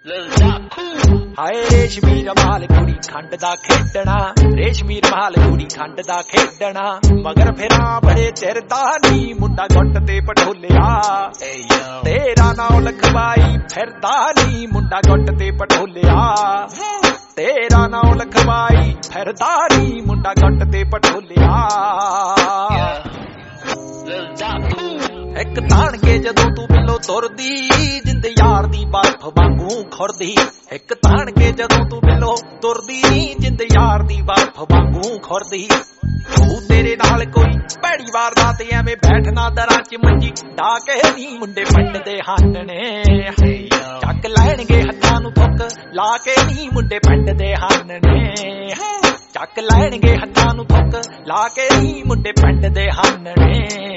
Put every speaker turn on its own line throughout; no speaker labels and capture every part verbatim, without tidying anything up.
ਹਾਏ ਰੇਸ਼ਮੀ ਰਮਾਲ ਕੁੜੀ ਖੰਡ ਦਾ ਖੇਡਣਾ, ਰੇਸ਼ਮੀ ਰਮਾਲ ਕੁੜੀ ਖੰਡ ਦਾ ਖੇਡਣਾ, ਮਗਰ ਫਿਰਾਂ ਬੜੇ ਚਿਰ ਦਾ ਨੀ ਮੁੰਡਾ ਗੁੱਟ ਤੇ ਪਟੋਲਿਆ, ਤੇਰਾ ਨਾਮ ਲਖਵਾਈ ਫਿਰਦਾ ਨੀ ਮੁੰਡਾ ਗੁੱਟ ਤੇ ਪਟੋਲਿਆ, ਤੇਰਾ ਨਾਮ ਲਖਵਾਈ ਫਿਰਦਾ ਨੀ ਮੁੰਡਾ ਗੁੱਟ ਤੇ ਪਟੋਲਿਆ। ਇੱਕ ਤਾਣ ਕੇ ਜਦੋਂ ਤੂੰ ਬਿੱਲੋ ਤੁਰਦੀ ਜਿੰਦ ਯਾਰ ਦੀ ਬਰਫ ਵਾਂਗੂ ਖੁਰਦੀ, ਇੱਕ ਤਾਣ ਕੇ ਜਦੋਂ ਤੂੰ ਬਿੱਲੋ ਤੁਰਦੀ ਜਿੰਦ ਯਾਰ ਦੀ ਬਰਫ ਵਾਂਗੂ ਖੁਰਦੀ, ਤੂੰ ਤੇਰੇ ਨਾਲ ਕੋਈ ਭੈੜੀ ਵਾਰਦਾਤ ਐਵੇਂ ਬੈਠਣਾ ਦਰਾਂ ਚ ਮੰਜੀ ਢਾ ਕੇ ਨੀ ਮੁੰਡੇ ਪਿੰਡ ਦੇ ਹਨ ਨੇ, ਚੱਕ ਲੈਣਗੇ ਹੱਥਾਂ ਨੂੰ ਥੁੱਕ ਲਾ ਕੇ ਨੀ ਮੁੰਡੇ ਪਿੰਡ ਦੇ ਹਨ ਨੇ, ਚੱਕ ਲੈਣਗੇ ਹੱਥਾਂ ਨੂੰ ਥੁੱਕ ਲਾ ਕੇ ਨੀ ਮੁੰਡੇ ਪਿੰਡ ਦੇ ਹਨ ਨੇ।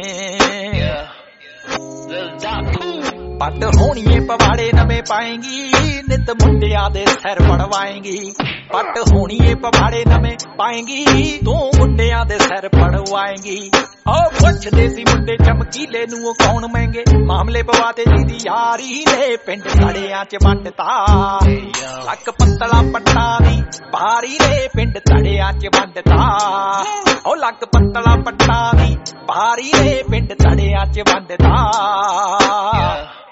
ਪੱਟ ਹੋਣੀਏ ਪਵਾੜੇ ਨਵੇਂ ਪਾਏਂਗੀ ਨਿਤ ਮੁੰਡਿਆਂ ਦੇ ਸਿਰ ਪੜਵਾਏਂਗੀ, ਪੱਟ ਹੋਣੀਏ ਪਵਾੜੇ ਨਵੇਂ ਪਾਏਂਗੀ ਤੂੰ ਮੁੰਡਿਆਂ ਦੇ ਸਿਰ ਪੜਵਾਏਂਗੀ। ਉਹ ਪੁੱਛਦੇ ਸੀ ਮੁੰਡੇ ਚਮਕੀਲੇ ਨੂੰ ਉਹ ਕੌਣ ਮਹਿੰਗੇ, ਮਾਮਲੇ ਪਵਾਤੇ ਜੀ ਦੀ ਯਾਰੀ ਨੇ ਪਿੰਡ ਤੜਿਆਂ ਚ ਵੰਡਤਾ, ਲੱਕ ਪੱਤਲਾ ਪੱਟਾਂ ਦੀ ਭਾਰੀ ਨੇ ਪਿੰਡ ਤੜਿਆਂ ਚ ਵੰਡਤਾ, ਉਹ ਲੱਕ ਪੱਤਲਾ ਪੱਟਾਂ ਦੀ ਭਾਰੀ ਨੇ ਪਿੰਡ ਤੜਿਆਂ ਚ ਵੰਡਤਾ।